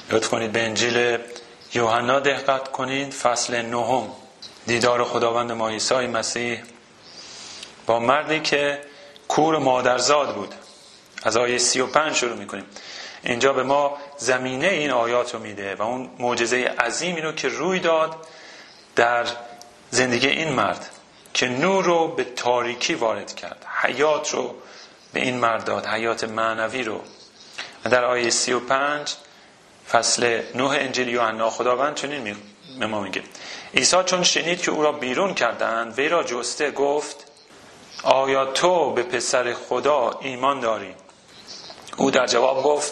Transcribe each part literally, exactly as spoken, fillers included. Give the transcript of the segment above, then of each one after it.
لطف کنید به انجیل یوحنا دقت کنید، فصل نهم. دیدار خداوند ما عیسی مسیح با مردی که کور مادرزاد بود. از آیه سی و پنج شروع میکنیم. اینجا به ما زمینه این آیات رو میده و اون معجزه عظیمی رو که روی داد در زندگی این مرد که نور رو به تاریکی وارد کرد، حیات رو به این مرد داد، حیات معنوی رو. و در آیه سی و پنج فصل نه انجیل یوحنا خداوند چنین به ما میگه: عیسی چون شنید که او را بیرون کردند، وی را جسته گفت: آیا تو به پسر خدا ایمان داری؟ او در جواب گفت: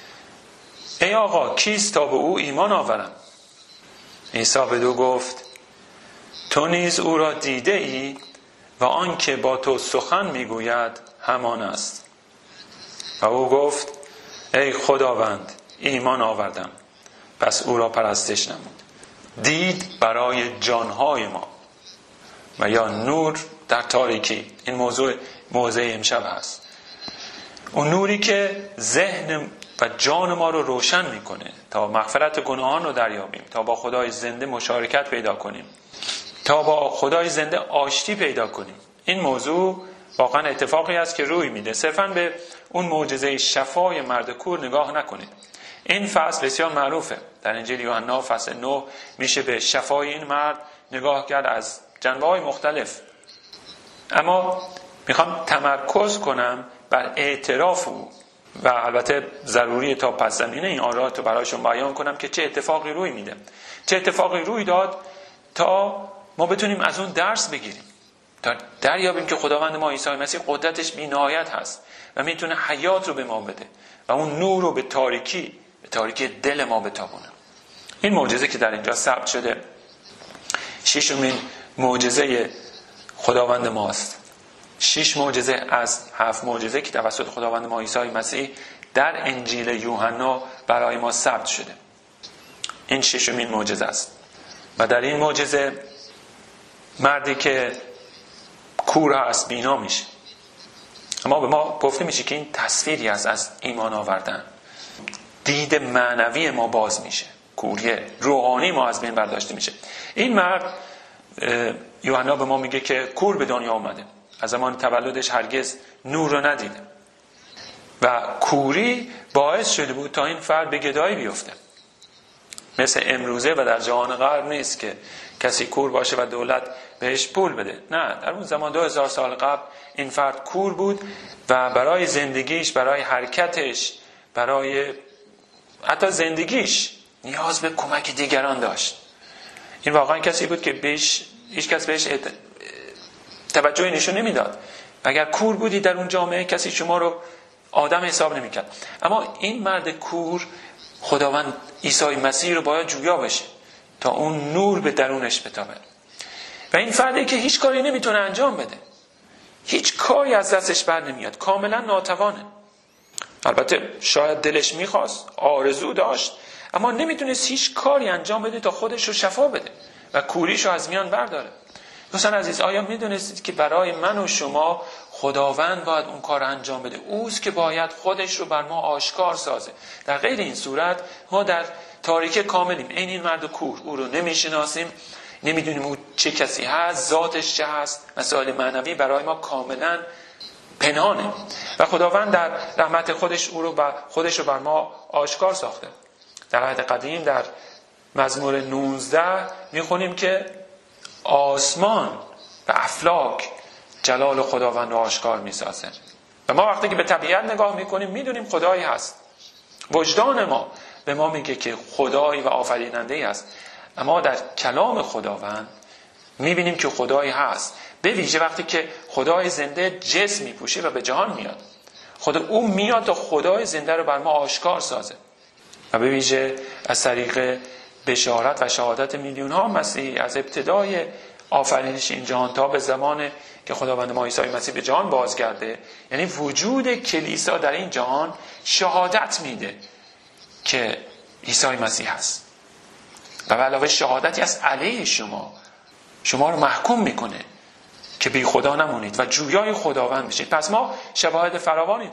ای آقا، کیست تا به او ایمان آورم؟ عیسی بدو گفت: تو نیز او را دیده ای و آن که با تو سخن میگوید همان است. و او گفت: ای خداوند، ایمان آوردم. پس او را پرستش نمود. دید برای جانهای ما و یا نور در تاریکی. این موضوع موضوع امشب هست. اون نوری که ذهن و جان ما رو روشن میکنه تا مغفرت گناهان رو دریابیم، تا با خدای زنده مشارکت پیدا کنیم، تا با خدای زنده آشتی پیدا کنیم. این موضوع واقعا اتفاقی است که روی میده. صرفا به اون معجزه شفای مرد کور نگاه نکنید. این فصل بسیار معروفه. در انجیل یوحنا فصل نه میشه به شفای این مرد نگاه کرد از جنبه‌های مختلف. اما میخوام تمرکز کنم بر اعتراف او و البته ضروری تا پس زمینه این آیات رو برایشون بیان کنم که چه اتفاقی روی میده، چه اتفاقی روی داد تا ما بتونیم از اون درس بگیریم، تا دریابیم که خداوند ما عیسی مسیح قدرتش بی‌نهایت هست و میتونه حیات رو به ما بده و اون نور رو به تاریکی به تاریکی دل ما بتابونه. این معجزه که در اینجا ثبت شده ششمین معجزه خداوند ماست. شش معجزه از هفت معجزه که توسط خداوند ما عیسی مسیح در انجیل یوحنا برای ما ثبت شده. این ششمین معجزه است. و در این معجزه مردی که کور هست بینا میشه. اما به ما گفته میشه که این تصویری است از ایمان آوردن. دید معنوی ما باز میشه، کوری روحانی ما از بین برداشته میشه. این مرد یوحنا به ما میگه که کور به دنیا اومده، از زمان تولدش هرگز نور رو ندیده و کوری باعث شده بود تا این فرد به گدایی بیفته. مثل امروزه و در جهان غرب نیست که کسی کور باشه و دولت بهش پول بده. نه، در اون زمان دو هزار سال قبل این فرد کور بود و برای زندگیش، برای حرکتش، برای حتی زندگیش نیاز به کمک دیگران داشت. این واقعا کسی بود که بهش هیچ کس بهش توجهی نشون نمیداد. اگر کور بودی در اون جامعه کسی شما رو آدم حساب نمیکرد. اما این مرد کور خداوند عیسی مسیح رو باید جویا بشه تا اون نور به درونش بتابه. و این فردی که هیچ کاری نمیتونه انجام بده، هیچ کاری از دستش بر نمیاد، کاملا ناتوانه. البته شاید دلش میخواست، آرزو داشت، اما نمیتونست هیچ کاری انجام بده تا خودش رو شفا بده و کوریش رو از میان برداره. دوستان عزیز، آیا میدونستید که برای من و شما خداوند باید اون کار انجام بده؟ اوست که باید خودش رو بر ما آشکار سازه. در غیر این صورت ما در تاریکی کاملیم. این این مرد کور، او رو نمیشناسیم، نمیدونیم او چه کسی هست، ذاتش چه هست. مسائل معنوی برای ما کاملا پنهانه و خداوند در رحمت خودش او رو بر خودش رو بر ما آشکار ساخته. در عهد قدیم در مزمور نوزده میخونیم که آسمان و افلاک جلال خداوند رو آشکار میسازه. و ما وقتی که به طبیعت نگاه میکنیم میدونیم خدایی هست. وجدان ما به ما میگه که خدایی و آفریننده‌ای هست. اما در کلام خداوند میبینیم که خدایی هست. به ویژه وقتی که خدای زنده جسم میپوشه و به جهان میاد. خدا او میاد تا خدای زنده رو بر ما آشکار سازه. و به ویژه از طریق بشارت و شهادت میلیون ها مسیحی از ابتدای آفرینش این جهان تا به زمان که خداوند ما عیسی مسیح به جهان بازگرده، یعنی وجود کلیسا در این جهان شهادت میده که عیسی مسیح هست و به علاوه شهادتی از علیه شما شما رو محکوم میکنه که بی خدا نمونید و جویای خداوند بشید. پس ما شواهد فراوانی داریم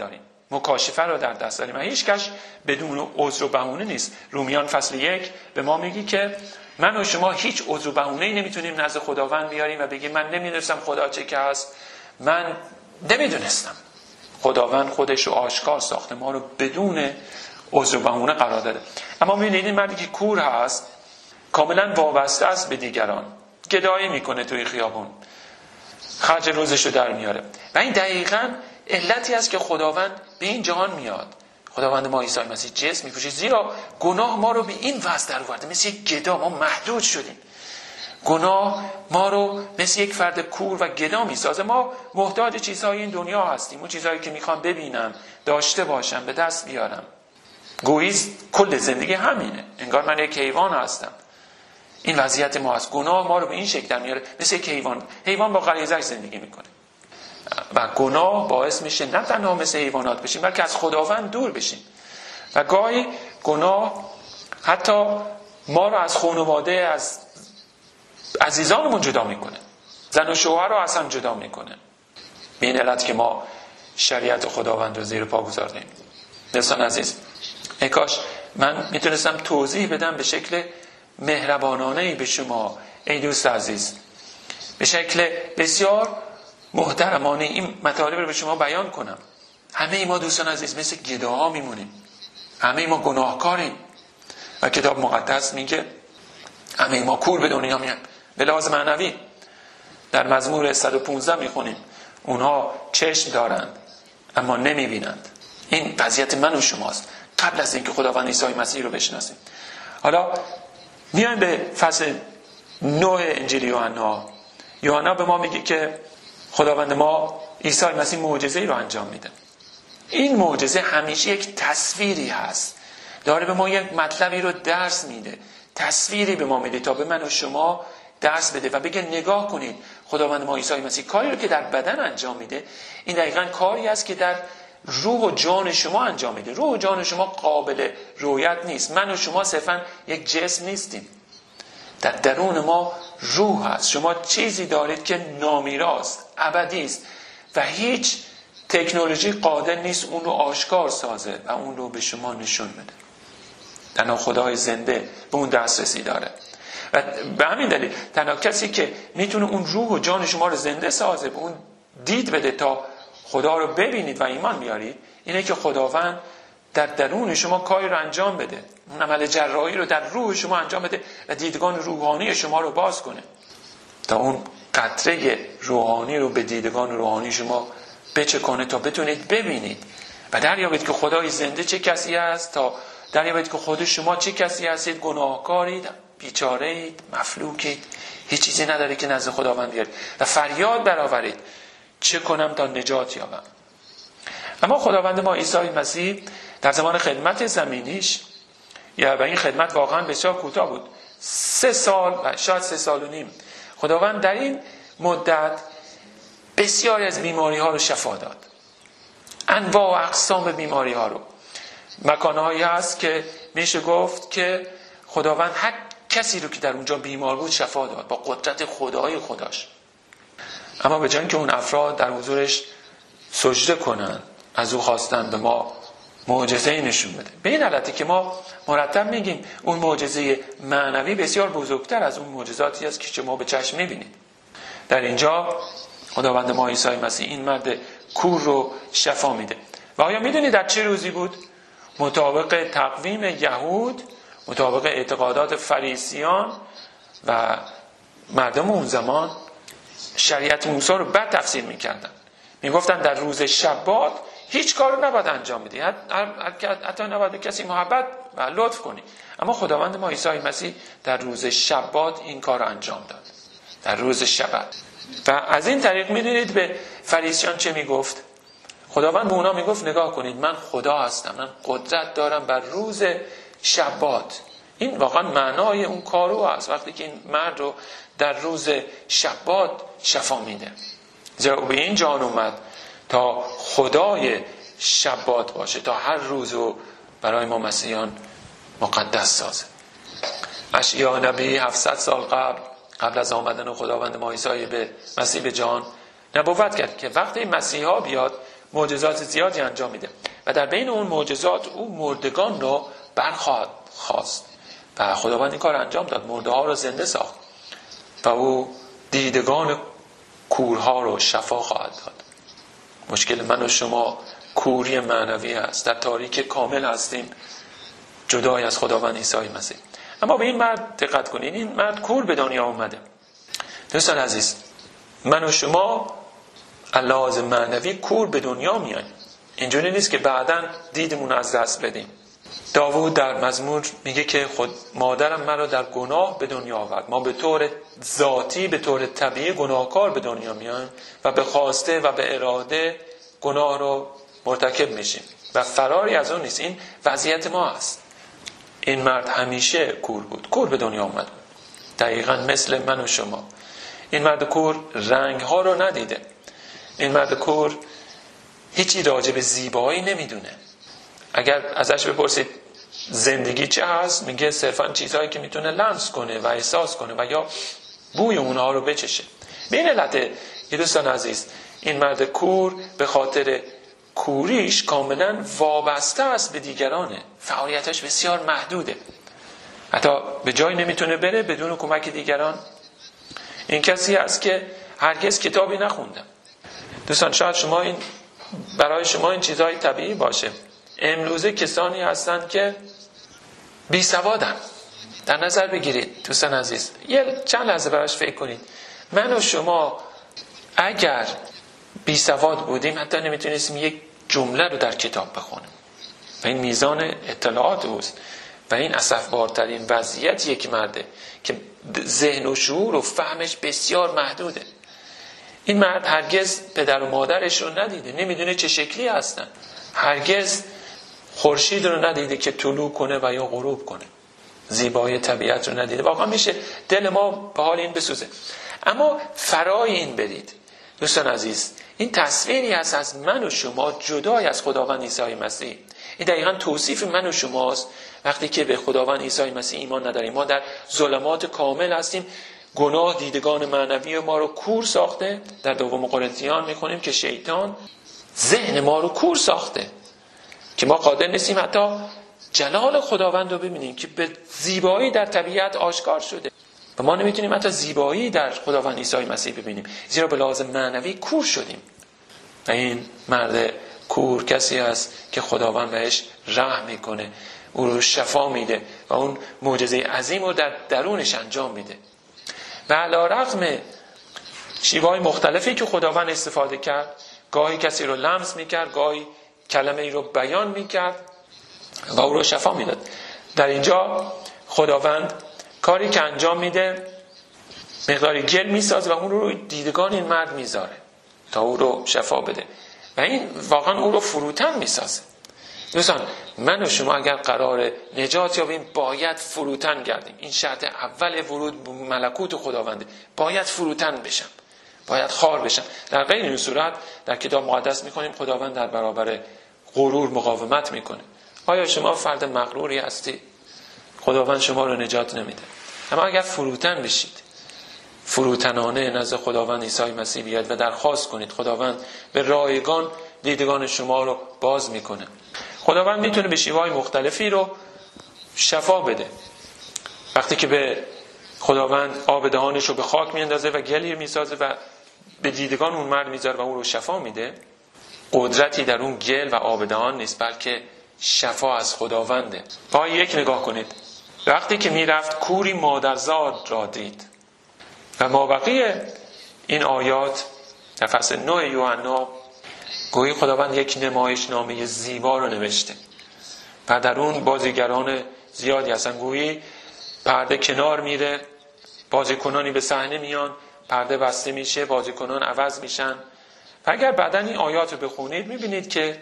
مکاشفه رو در دست داریم و هیچ کس بدون عذر و بهونه نیست. رومیان فصل یک به ما میگی که من و شما هیچ عذر و بهونه‌ای نمیتونیم نزد خداوند بیاریم و بگیم من نمیدونستم خدا چه که هست، من نمیدونستم. خداوند خودش رو آشکار ساخته، ما رو بدون عذر و بهونه قرار داده. اما می‌بینید این مردی که کور هست کاملا وابسته است به دیگران، گدایی میکنه توی خیابون، خرج روزش رو در میاره. و این دقیقاً علتی است که خداوند به این جهان میاد. خداوند ما عیسی مسیح جسم میپوشه، زیرا گناه ما رو به این وضع در آورده. مثل یک گدا ما محدود شدیم. گناه ما رو مثل یک فرد کور و گدا میسازه. ما محتاج چیزهای این دنیا هستیم، اون چیزهایی که میخوام ببینم، داشته باشم، به دست بیارم. گویی کل زندگی همینه، انگار من یک حیوان هستم. این وضعیت ما هست. گناه ما رو به این شکل در میاره، مثل یک حیوان. حیوان با غریزه‌اش زندگی میکنه و گناه باعث میشه نه تنها مثل حیوانات بشیم بلکه از خداوند دور بشیم. و گاهی گناه حتی ما رو از خانواده، از عزیزانمون جدا میکنه. زن و شوهر رو اصلا جدا میکنه. به این علت که ما شریعت خداوند رو زیر پا گذاردیم. دوستان عزیز، ای کاش من میتونستم توضیح بدم به شکل مهربانانه‌ای به شما ای دوست عزیز، به شکل بسیار محترمانه این مطالب رو به شما بیان کنم. همه ما دوستان عزیز مثل گداها میمونیم، همه ما گناهکاریم و کتاب مقدس میگه همه ما کور به دنیا میان. به لحاظ معنوی در مزمور صد و پانزده میخونیم اونها چشم دارند اما نمیبینند. این وضعیت من و شماست قبل از اینکه خداوند عیسی مسیح رو بشناسیم. حالا میایم به فصل نه انجیل یوحنا. یوحنا به ما میگه که خداوند ما عیسی مسیح معجزه‌ای رو انجام میده. این معجزه همیشه یک تصویری هست، داره به ما یک مطلبی رو درس میده، تصویری به ما میده تا به من و شما درس بده و بگه نگاه کنید خداوند ما عیسی مسیح کاری رو که در بدن انجام میده این دقیقاً کاری است که در روح و جان شما انجام میده. روح و جان شما قابل رویت نیست. من و شما صرفاً یک جسم نیستیم. در درون ما روح هست. شما چیزی دارید که نامیراست، ابدی است و هیچ تکنولوژی قادر نیست اون رو آشکار سازه و اون رو به شما نشون بده. تنها خدای زنده به اون دسترسی داره و به همین دلیل تنها کسی که میتونه اون روح و جان شما رو زنده سازه، به اون دید بده تا خدا رو ببینید و ایمان بیارید، اینه که خداوند در درون شما کاری رو انجام بده، اون عمل جراحی رو در روح شما انجام بده و دیدگان روحانی شما رو باز کنه تا اون قطره روحانی رو به دیدگان روحانی شما بچکنه تا بتونید ببینید و دریابید که خدای زنده چه کسی است، تا دریابید که خود شما چه کسی هستید، گناهکارید، بیچاره‌اید، مفلوکید، هیچ چیزی نداره که نزد خداوند بیارید و فریاد برآورید چه کنم تا نجات یابم. اما خداوند ما عیسی مسیح در زمان خدمت زمینیش یا و این خدمت واقعا بسیار کوتاه بود، سه سال و شاید سه سال و نیم، خداوند در این مدت بسیاری از بیماری ها رو شفا داد. انواع و اقسام بیماری ها رو. مکانهایی هست که میشه گفت که خداوند هر کسی رو که در اونجا بیمار بود شفا داد با قدرت خدای خداش. اما به جای اینکه اون افراد در حضورش سجده کنن، از او خواستن به ما معجزه‌ای نشون بده. به این حالتی که ما مرتب میگیم اون معجزه معنوی بسیار بزرگتر از اون معجزاتی است که شما به چشم میبینید. در اینجا خداوند ما عیسی مسیح این مرد کور رو شفا میده. و آیا میدونید در چه روزی بود؟ مطابق تقویم یهود، مطابق اعتقادات فریسیان و مردم اون زمان شریعت موسی رو بد تفسیر میکردن. میگفتن در روز شبات هیچ کار نباید انجام بدی، حتی نباید به کسی محبت و لطف کنی. اما خداوند ما عیسی مسیح در روز شبات این کار انجام داد، در روز شبت. و از این طریق میدونید به فریسیان چه میگفت؟ خداوند به اونا میگفت نگاه کنید من خدا هستم، من قدرت دارم بر روز شبات. این واقعا معنای اون کارو هست وقتی که این مرد رو در روز شبات شفا میده. زیرا به این جان اومد تا خدای شبات باشه، تا هر روز رو برای ما مسیحیان مقدس سازه. اشعیا نبی هفتصد سال قبل قبل از آمدن خداوند ما عیسی به مسیح به جان نبوت کرد که وقتی مسیحا بیاد معجزات زیادی انجام میده و در بین اون معجزات او مردگان رو برخواهد خواست و خداوند این کار انجام داد، مرده ها رو زنده ساخت و او دیدگان کورها رو شفا خواهد داد. مشکل من و شما کوری معنوی است، در تاریکی کامل هستیم جدای از خداوند عیسی مسیح. اما به این مرد دقت کنید، این مرد کور به دنیا اومده. دوستان عزیز، من و شما لحاظ معنوی کور به دنیا میاییم. اینجوری نیست که بعداً دیدمون از دست بدیم. داوود در مزمور میگه که خود مادرم مرا در گناه به دنیا آورد. ما به طور ذاتی، به طور طبیعی گناهکار به دنیا میایم و به خواسته و به اراده گناه رو مرتکب میشیم و فراری از اون نیست. این وضعیت ما است. این مرد همیشه کور بود، کور به دنیا آمد، دقیقاً مثل من و شما. این مرد کور رنگ ها رو ندیده. این مرد کور هیچی راجع به زیبایی نمیدونه. اگر ازش بپرسید زندگی چه هست، میگه صرفاً چیزهایی که میتونه لمس کنه و احساس کنه و یا بوی اونها رو بچشه. به این علت دوستان عزیز، این مرد کور به خاطر کوریش کاملا وابسته است به دیگرانه. فعالیتش بسیار محدوده، حتی به جای نمیتونه بره بدون کمک دیگران. این کسی است که هرگز کتابی نخونده. دوستان شاید شما این برای شما این چیزهای طبیعی باشه. امروزه کسانی هستند که بی سوادن. در نظر بگیرید دوستان عزیز، یه چند لحظه براش فکر کنید. من و شما اگر بی سواد بودیم حتی نمیتونستیم یک جمله رو در کتاب بخونیم و این میزان اطلاعات اوست و این اسفبارترین وضعیت یک مرده که ذهن و شعور و فهمش بسیار محدوده. این مرد هرگز پدر و مادرش رو ندیده، نمیدونه چه شکلی هستن، هرگز خورشید رو ندیده که طلوع کنه و یا غروب کنه، زیبایی طبیعت رو ندیده. واقعا میشه دل ما به حال این بسوزه. اما فرای این برید دوستان عزیز، این تصویری هست از من و شما جدای از خداوند عیسی مسیح. این دقیقاً توصیف من و شماست. وقتی که به خداوند عیسی مسیح ایمان نداریم، ما در ظلمات کامل هستیم. گناه دیدگان معنوی ما رو کور ساخته. در دوم قرنتیان میخونیم که شیطان ذهن ما رو کور ساخته که ما قادر نیستیم حتی جلال خداوند رو ببینیم که به زیبایی در طبیعت آشکار شده و ما نمیتونیم حتی زیبایی در خداوند عیسی مسیح ببینیم، زیرا به لحاظ معنوی کور شدیم. و این مرد کور کسی است که خداوند بهش رحم میکنه، او رو شفا میده و اون معجزه عظیم رو در درونش انجام میده. و علی رغم شیوه‌های مختلفی که خداوند استفاده کرد، گاهی کسی رو لمس میکرد، گاهی کلمه ای رو بیان میکرد و او رو شفا میداد. در اینجا خداوند کاری که انجام میده، مقداری گل میسازه و اون رو دیدگان این مرد میذاره تا او رو شفا بده و این واقعا او رو فروتن میسازه. دوستان من و شما اگر قرار نجات یابیم باید فروتن گردیم. این شرط اول ورود به ملکوت خداونده. باید فروتن بشم، باید خار بشم. در غیر این صورت در کتاب مقدس میکنیم خداوند در برابر غرور مقاومت میکنه. آیا شما فرد مغروری هستی؟ خداوند شما رو نجات نمیده. اما اگر فروتن بشید، فروتنانه نزد خداوند عیسی مسیح بیاید و درخواست کنید، خداوند به رایگان دیدگان شما رو باز میکنه. خداوند میتونه به شیوه‌های مختلفی رو شفا بده. وقتی که به خداوند آب دهانش رو به خاک میاندازه و گلی میسازه و به دیدگان اون مرد میذاره و اون رو شفا میده، قدرتی در اون گل و آب دهان نیست، بلکه شفا از خداونده. با یک نگاه کنید، وقتی که میرفت کوری مادرزاد را دید و مابقی این آیات در فصل نه یوحنا گویی خداوند یک نمایشنامه زیبا رو نوشته و در اون بازیگران زیادی هستن. گویی پرده کنار میره، بازیکنانی به صحنه میان، پرده بسته میشه، بازیکنان عوض میشن. و اگر بعداً این آیات رو بخونید میبینید که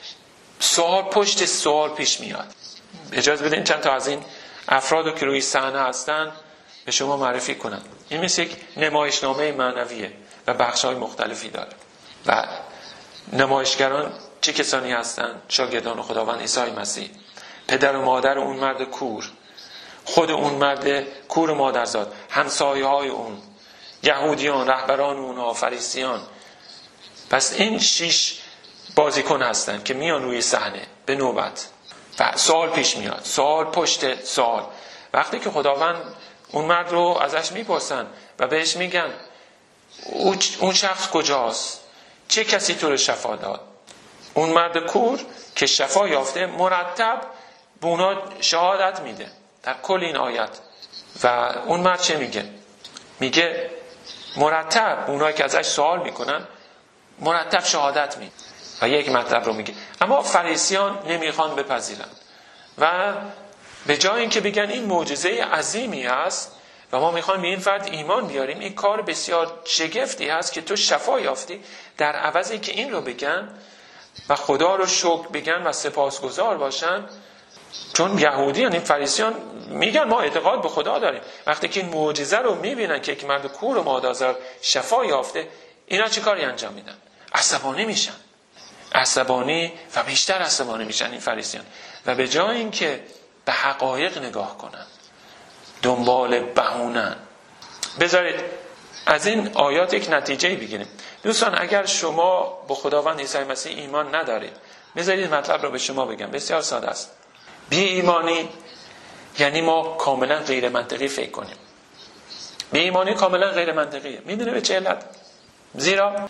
سوال پشت سوال پیش میاد. اجازه بدین چند تا از این افراد رو که روی صحنه هستن به شما معرفی کنم. این مثل یک نمایشنامه معنویه و بخش‌های مختلفی داره. و نمایشگران چه کسانی هستند؟ شاگردان خداوند عیسی مسیح، پدر و مادر اون مرد کور، خود اون مرد کور مادرزاد، همسایه های اون، یهودیان، رهبران اونها، فریسیان. پس این شش بازیکن هستن که میان روی صحنه به نوبت و سوال پیش میاد، سوال پشت سوال. وقتی که خداوند اون مرد رو ازش میپرسن و بهش میگن اون شخص کجاست، چه کسی تو رو شفا داد، اون مرد کور که شفا یافته مرتب به اونا شهادت میده در کل این آیت. و اون مرد چه میگه؟ میگه مرتب اونایی که ازش سوال میکنن مرتب شهادت میده و یک مطلب رو میگه. اما فریسیان نمیخوان بپذیرن و به جای اینکه بگن این معجزه عظیمی است و ما میخوایم به این فرد ایمان بیاریم، این کار بسیار شگفتی هست که تو شفا یافتی، در عوضی که این رو بگن و خدا رو شکر بگن و سپاسگزار باشن، چون یهودیان این فریسیان میگن ما اعتقاد به خدا داریم، وقتی که این معجزه رو میبینن که یک مرد کور و مادرزار شفا یافته، اینا چه کاری انجام میدن؟ عصبانی میشن، عصبانی و بیشتر عصبانی میشن این فریسیان و به جای اینکه به حقایق نگاه کنن دنبال بهونن. بذارید از این آیات یک نتیجه بگیریم. دوستان اگر شما به خداوند عیسی مسیح ایمان ندارید، بذارید مطلب رو به شما بگم، بسیار ساده است. بی ایمانی یعنی ما کاملا غیر منطقی فکر کنیم. بی ایمانی کاملا غیر منطقیه. میدونه به چه علت؟ زیرا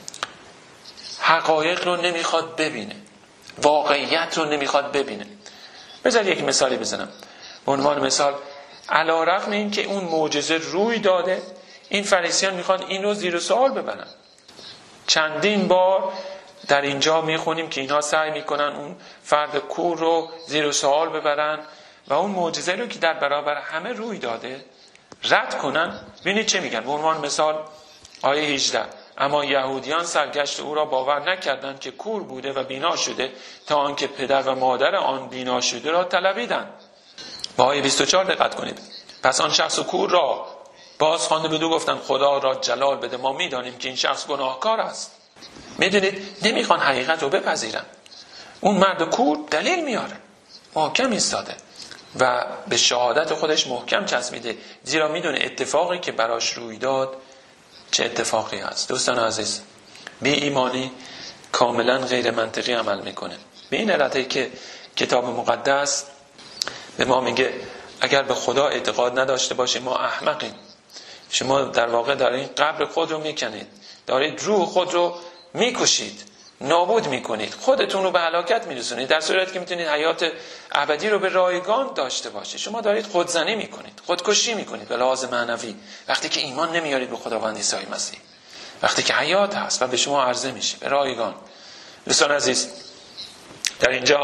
حقایق رو نمیخواد ببینه، واقعیت رو نمیخواد ببینه. بذار یک مثالی بزنم. به عنوان مثال، علی رغم این که اون معجزه روی داده، این فریسیان میخوان این رو زیر سوال ببرن. چندین بار در اینجا میخونیم که اینها سعی میکنن اون فرد کور رو زیر سوال ببرن و اون معجزه رو که در برابر همه روی داده رد کنن. ببینید چه میگن. به عنوان مثال آیه هجده، اما یهودیان سرگشت او را باور نکردند که کور بوده و بینا شده تا آنکه پدر و مادر آن بینا شده را طلبیدند. با آیه بیست و چهار دقت کنید. پس آن شخص کور را باز خوانده بدو گفتند خدا را جلال بده، ما میدانیم که این شخص گناهکار است. میدونید نمیخوان حقیقت رو بپذیرن. اون مرد کور دلیل میاره، محکم ایستاده و به شهادت خودش محکم چسبیده، زیرا میدونه اتفاقی که براش روی داد چه اتفاقی هست. دوستان عزیز، بی ایمانی کاملا غیر منطقی عمل میکنه. به این علته که کتاب مقدس به ما میگه اگر به خدا اعتقاد نداشته باشیم ما احمقیم. شما در واقع دارید قبر خود رو میکنید، دارید روح خود رو میکشید، نابود میکنید، خودتون رو به هلاکت میرسونید، در صورتی که میتونید حیات ابدی رو به رایگان داشته باشید. شما دارید خودزنی میکنید، خودکشی میکنید به لحاظ معنوی، وقتی که ایمان نمیارید به خداوند عیسی مسیح، وقتی که حیات هست و به شما عرضه میشه به رایگان. دوستان عزیز، در اینجا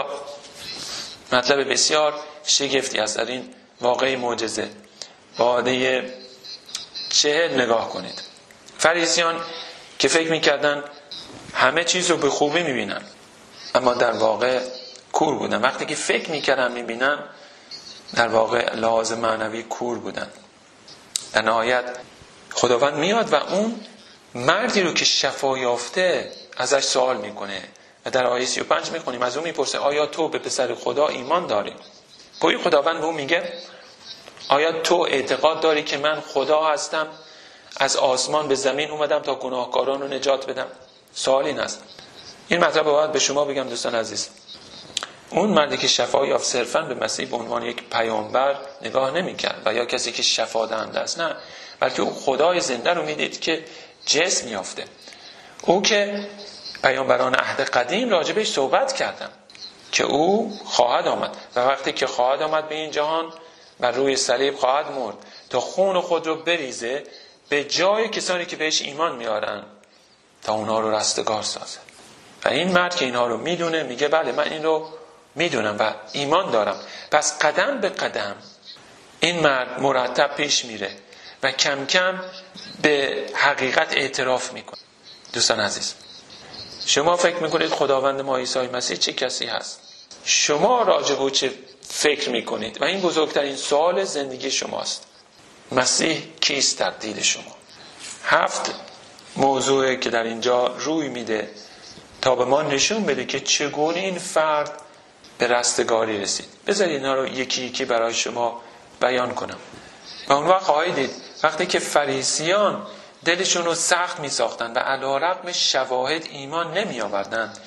مطلب بسیار شگفتی است در این واقعی معجزه. با عاده چهل نگاه کنید. فریسیان که فکر میکردن همه چیز رو به خوبی میبینن، اما در واقع کور بودن. وقتی که فکر میکردن میبینن، در واقع لحاظ معنوی کور بودن. در نهایت خداوند میاد و اون مردی رو که شفا یافته ازش سوال میکنه و در آیه سی و پنج میخونیم از اون میپرسه آیا تو به پسر خدا ایمان داری؟ گویا خداوند به اون میگه آیا تو اعتقاد داری که من خدا هستم، از آسمان به زمین اومدم تا گناهکاران رو نجات بدم؟ سوال این است. این مطلب باید به شما بگم دوستان عزیز، اون مردی که شفا یافت صرفاً به مسیح به عنوان یک پیامبر نگاه نمی‌کرد و یا کسی که شفا دهنده است، نه، بلکه او خدای زنده رو میدید که جسم یافته. او که پیامبران عهد قدیم راجبش صحبت کردن که او خواهد آمد و وقتی که خواهد آمد به این جهان بر روی صلیب خواهد مرد تا خون خود رو بریزه به جای کسانی که بهش ایمان میارن تا اونها رو رستگار سازه. و این مرد که اینها رو میدونه میگه بله من این رو میدونم و ایمان دارم. پس قدم به قدم این مرد مرتب پیش میره و کم کم به حقیقت اعتراف میکنه. دوستان عزیز، شما فکر میکنید خداوند ما عیسی مسیح چه کسی هست؟ شما راجع به چه فکر میکنید؟ و این بزرگترین سوال زندگی شماست. مسیح کیست در دید شما؟ هفت موضوعی که در اینجا روی میده تا به ما نشون بده که چگونه این فرد به رستگاری رسید. بذارید اینا رو یکی یکی برای شما بیان کنم. و اون وقت خواهید دید وقتی که فریسیان دلشون رو سخت می ساختن و علی‌رغم شواهد ایمان نمی آوردن،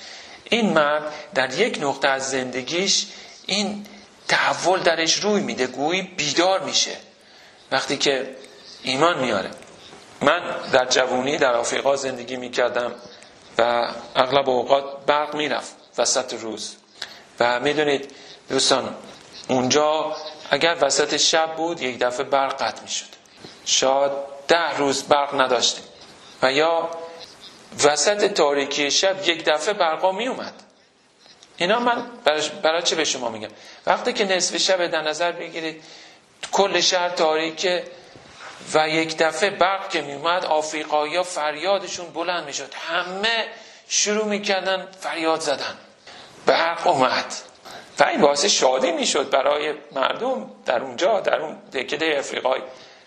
این مرد در یک نقطه از زندگیش این تحول درش روی میده، گویی بیدار میشه وقتی که ایمان میاره. من در جوانی در آفریقا زندگی میکردم و اغلب اوقات برق میرفت وسط روز و میدونید دوستان اونجا اگر وسط شب بود یک دفعه برق قطع میشد، شاید ده روز برق نداشتیم و یا وسط تاریکی شب یک دفعه برقا می اومد. اینا من برای, برای چه به شما میگم؟ وقتی که نصف شب در نظر بگیرید کل شهر تاریکه و یک دفعه برق که می اومد آفریقایی ها فریادشون بلند می شد، همه شروع می کردن فریاد زدن برق اومد و این باعث شادی می شد برای مردم در اونجا در اون دکده افریقایی.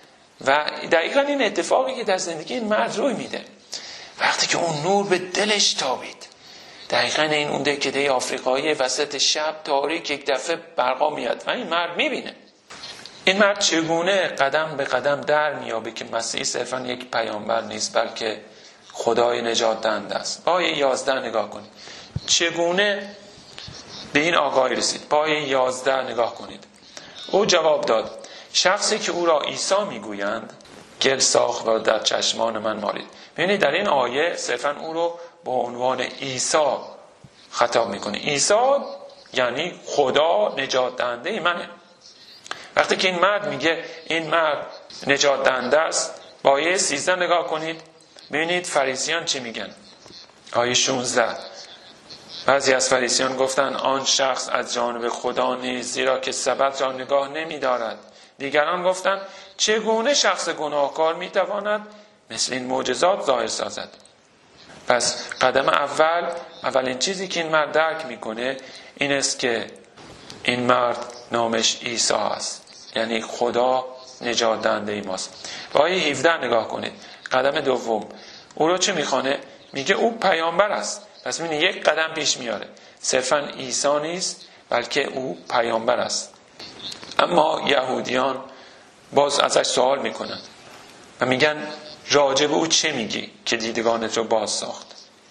و دقیقا این اتفاقی که در زندگی این مرد روی میده وقتی که اون نور به دلش تابید. دقیقا این اون دکده آفریقایی وسط شب تاریک یک دفعه برقا میاد و این مرد میبینه. این مرد چگونه قدم به قدم در میابه که مسیح صرفا یک پیامبر نیست بلکه خدای نجات دهنده است. با آیه یازده نگاه کنید چگونه به این آگاهی رسید. با آیه یازده نگاه کنید. او جواب داد شخصی که او را عیسی میگویند گل ساخت و در چشمان من مالید. ببینید در این آیه صرفا او رو با عنوان عیسی خطاب میکنه. عیسی یعنی خدا نجات دهنده منه. وقتی که این مرد میگه این مرد نجات دهنده است، با آیه سیزده نگاه کنید ببینید فریسیان چی میگن. آیه شانزده بعضی از فریسیان گفتن آن شخص از جانب خدا نیست زیرا که سبت را نگاه نمیدارد. دیگران گفتند چگونه شخص گناهکار میتواند مثل این معجزات ظاهر سازد. پس قدم اول اولین چیزی که این مرد درک میکنه این است که این مرد نامش عیسی است، یعنی خدا نجات دهنده ماست. و آیه هفده نگاه کنید. قدم دوم او رو چه میخوانه؟ میگه او پیامبر است. پس میبینید یک قدم پیش میاره، صرفا عیسی نیست بلکه او پیامبر است. اما یهودیان باز ازش سوال میکنن و میگن راجب او چه میگی که دیدگانت رو باز ساخت؟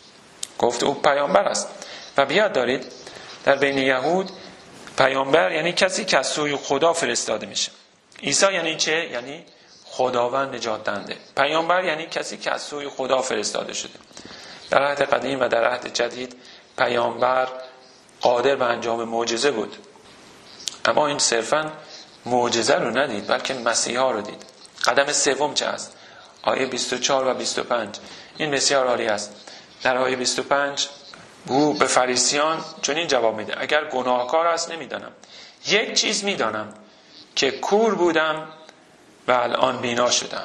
گفت او پیامبر است. و بیاد دارید در بین یهود پیامبر یعنی کسی که از سوی خدا فرستاده میشه. عیسی یعنی چه؟ یعنی خداوند نجات دهنده. پیامبر یعنی کسی که از سوی خدا فرستاده شده. در عهد قدیم و در عهد جدید پیامبر قادر به انجام معجزه بود، اما این صرفاً معجزه رو ندید بلکه مسیحا رو دید. قدم سوم چه است؟ آیه بیست و چهار و بیست و پنج این بسیار عالی است. در آیه بیست و پنج او به فریسیان چنین جواب میده اگر گناهکار است نمیدانم، یک چیز میدانم که کور بودم و الان بینا شدم.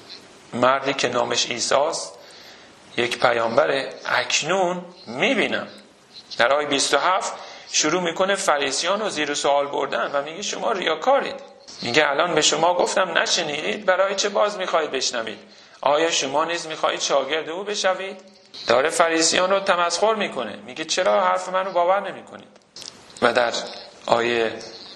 مردی که نامش عیسی است یک پیامبر اکنون میبینم. در آیه بیست و هفت شروع میکنه فریسیان رو زیر سوال بردن و میگه شما ریاکارید. میگه الان به شما گفتم نشنیدید، برای چه باز میخواهید بشنوید؟ آیا شما نیز میخواهید شاگرد او بشوید؟ داره فریسیان رو تمسخر میکنه، میگه چرا حرف منو باور نمیکنید؟ و در آیه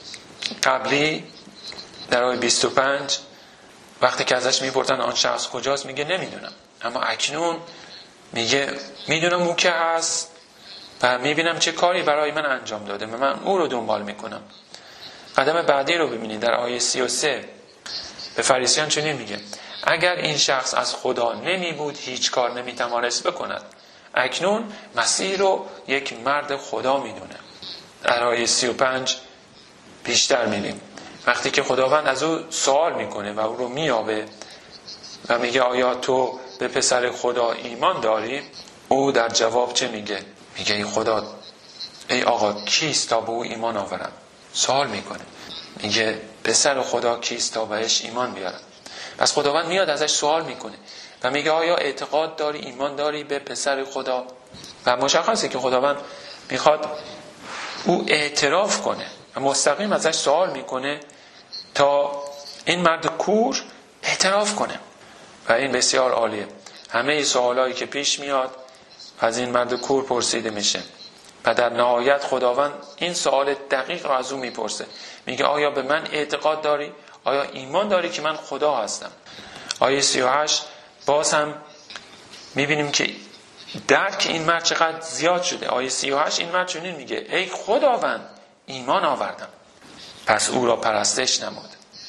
قبلی در آیه بیست و پنج وقتی که ازش میپرسن آن شخص کجاست میگه نمیدونم، اما اکنون میگه میدونم اون که هست و میبینم چه کاری برای من انجام داده و من او رو دنبال میکنم. قدم بعدی رو ببینید در آیه سی و سه به فریسیان چنین میگه اگر این شخص از خدا نمی بود هیچ کار نمیتوانست بکند. اکنون مسیح رو یک مرد خدا میدونه. در آیه سی و پنج بیشتر میبینیم وقتی که خداوند از او سوال میکنه و او رو میابه و میگه آیا تو به پسر خدا ایمان داری؟ او در جواب چه میگه؟ میگه ای خدا، ای آقا کیست تا به او ایمان آورم؟ سوال میکنه، میگه پسر خدا کیست تا بهش ایمان بیارم؟ پس خداوند میاد ازش سوال میکنه و میگه آیا اعتقاد داری، ایمان داری به پسر خدا؟ و مشخصه که خداوند میخواد او اعتراف کنه و مستقیم ازش سوال میکنه تا این مرد کور اعتراف کنه. و این بسیار عالیه. همه سوالایی که پیش میاد از این مرد کور پرسیده میشه و در نهایت خداوند این سوال دقیق رو از او میپرسه، میگه آیا به من اعتقاد داری؟ آیا ایمان داری که من خدا هستم؟ آیه سی و هشت باز هم میبینیم که درک این مرد چقدر زیاد شده. آیه سی و هشت این مرد چنین میگه: ای خداوند ایمان آوردم. پس او را پرستش نمود.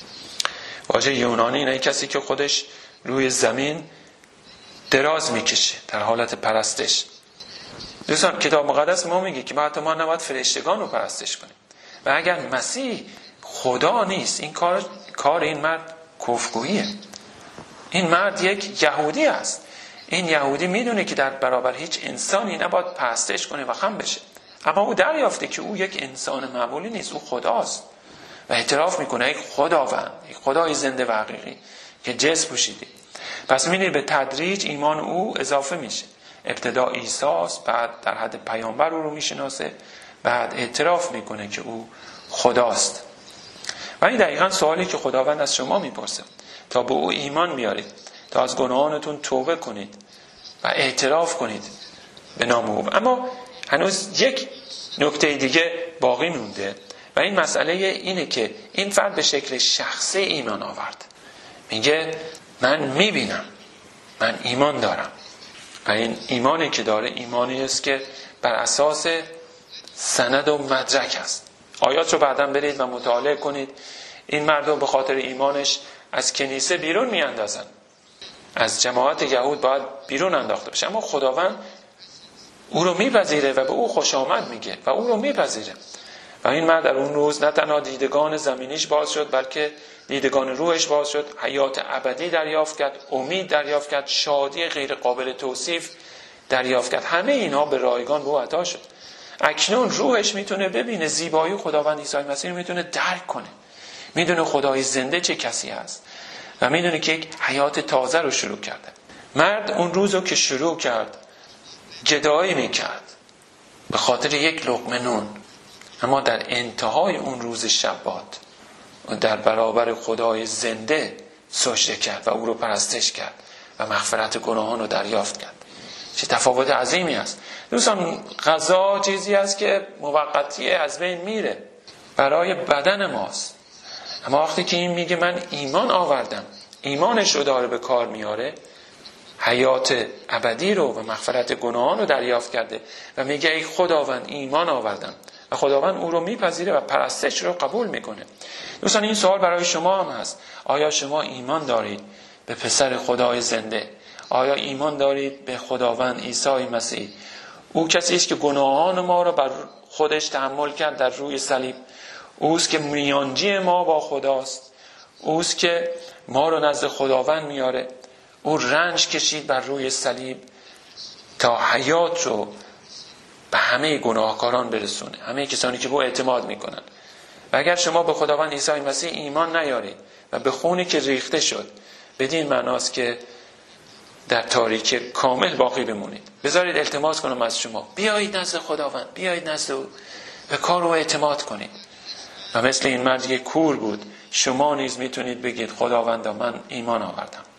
واژه یونانی اینه کسی که خودش روی زمین دراز میکشه در حالت پرستش. دوستان کتاب مقدس ما میگه که ما حتی ما نباید فرشتگان رو پرستش کنیم. و اگر مسیح خدا نیست، این کار کار این مرد کفرگوییه. این مرد یک یهودی است. این یهودی میدونه که در برابر هیچ انسانی نباید پرستش کنه و خم بشه، اما او دریافته که او یک انسان معمولی نیست، او خداست و اعتراف میکنه: ای خداوند، ای خدای زنده و حقیقی که جسم پوشیدی. پس می‌بینید به تدریج ایمان او اضافه میشه. ابتدا عیساست، بعد در حد پیامبر او رو میشناسه، بعد اعتراف میکنه که او خداست. و این دقیقاً سوالی که خداوند از شما میپرسه، تا به او ایمان بیارید، تا از گناهانتون توبه کنید و اعتراف کنید به نام او. اما هنوز یک نکته دیگه باقی مونده و این مسئله اینه که این فرد به شکل شخصی ایمان آورد. میگه من میبینم، من ایمان دارم. و این ایمانی که داره ایمانی است که بر اساس سند و مدرک است. آیات رو بعداً برید و مطالعه کنید. این مردم به خاطر ایمانش از کنیسه بیرون میاندازن، از جماعت یهود باید بیرون انداخته بشه، اما خداوند او رو میپذیره و به او خوش آمد میگه و او رو میپذیره. و این مرد در اون روز نه تنها دیدگان زمینیش باز شد، بلکه دیدگان روحش باز شد، حیات ابدی دریافت کرد، امید دریافت کرد، شادی غیر قابل توصیف دریافت کرد. همه اینها به رایگان به او عطا شد. اکنون روحش میتونه ببینه زیبایی خداوند عیسی مسیح رو، میتونه درک کنه، میدونه خدای زنده چه کسی هست و میدونه که یک حیات تازه رو شروع کرده. مرد اون روز رو که شروع کرد گدایی میکرد به خاطر یک لقمه نون، اما در انتهای اون روز شبات در برابر خدای زنده سجده کرد و او رو پرستش کرد و مغفرت گناهان رو دریافت کرد. چه تفاوت عظیمی است. دوستان غذا چیزی است که موقتی از بین میره، برای بدن ماست، اما وقتی که این میگه من ایمان آوردم، ایمانش رو داره به کار میاره، حیات ابدی رو و مغفرت گناهان رو دریافت کرده و میگه ای خداوند ایمان آوردم و خداوند او رو میپذیره و پرستش رو قبول میکنه. دوستان این سوال برای شما هم هست: آیا شما ایمان دارید به پسر خدای زنده؟ آیا ایمان دارید به خداوند عیسی مسیح؟ او کسی است که گناهان ما رو بر خودش تحمل کرد در روی صلیب. اوست که میانجی ما با خداست. اوست که ما رو نزد خداوند میاره. او رنج کشید بر روی صلیب تا حیات رو به همه گناهکاران برسونه، همه کسانی که به او اعتماد میکنن. و اگر شما به خداوند عیسی مسیح ایمان نیارید و به خونی که ریخته شد، بدین معناست که در تاریکی کامل باقی بمونید. بذارید التماس کنم از شما، بیایید نزد خداوند، بیایید نزد او، به کار او اعتماد کنید. و مثل این مرد یک کور بود، شما نیز میتونید بگید خداوندا من ایمان آوردم.